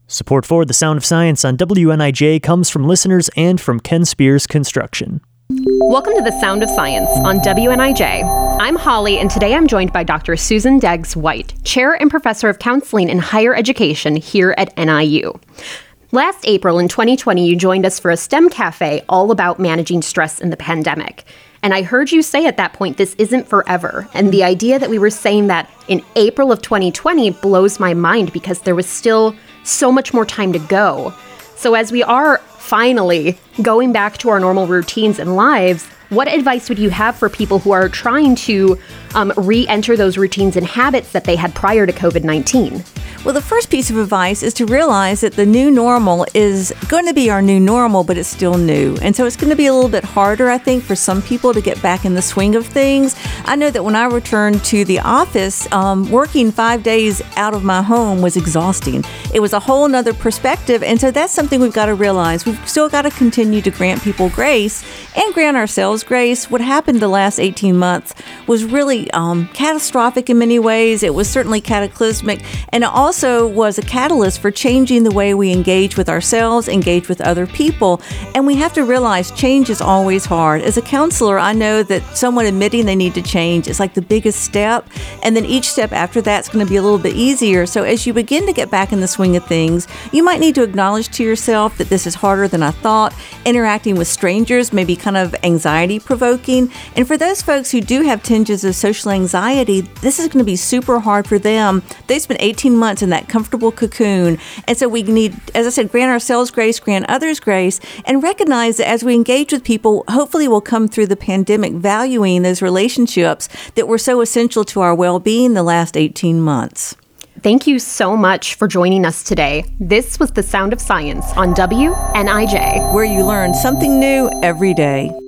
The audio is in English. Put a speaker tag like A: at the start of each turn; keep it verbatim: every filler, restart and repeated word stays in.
A: Support for The Sound of Science on W N I J comes from listeners and from Ken Spears Construction.
B: Welcome to The Sound of Science on W N I J. I'm Holly, and today I'm joined by Doctor Susan Deggs-White, Chair and Professor of Counseling in Higher Education here at N I U. Last April in twenty twenty, you joined us for a STEM cafe all about managing stress in the pandemic. And I heard you say at that point, this isn't forever. And the idea that we were saying that in April of twenty twenty blows my mind because there was still so much more time to go. So as we are finally going back to our normal routines and lives, what advice would you have for people who are trying to um, re-enter those routines and habits that they had prior to covid nineteen?
C: Well, the first piece of advice is to realize that the new normal is going to be our new normal, but it's still new. And so it's going to be a little bit harder, I think, for some people to get back in the swing of things. I know that when I returned to the office, um, working five days out of my home was exhausting. It was a whole nother perspective. And so that's something we've got to realize. We've still got to continue to grant people grace and grant ourselves grace. What happened the last eighteen months was really um, catastrophic in many ways. It was certainly cataclysmic. And it also was a catalyst for changing the way we engage with ourselves, engage with other people. And we have to realize change is always hard. As a counselor, I know that someone admitting they need to change is like the biggest step. And then each step after that is going to be a little bit easier. So as you begin to get back in the swing of things, you might need to acknowledge to yourself that this is harder than I thought. Interacting with strangers may be kind of anxiety provoking. And for those folks who do have tinges of social anxiety, this is going to be super hard for them. They spent eighteen months in that comfortable cocoon. And so we need, as I said, grant ourselves grace, grant others grace, and recognize that as we engage with people, hopefully we'll come through the pandemic valuing those relationships that were so essential to our well-being the last eighteen months.
B: Thank you so much for joining us today. This was The Sound of Science on W N I J,
C: where you learn something new every day.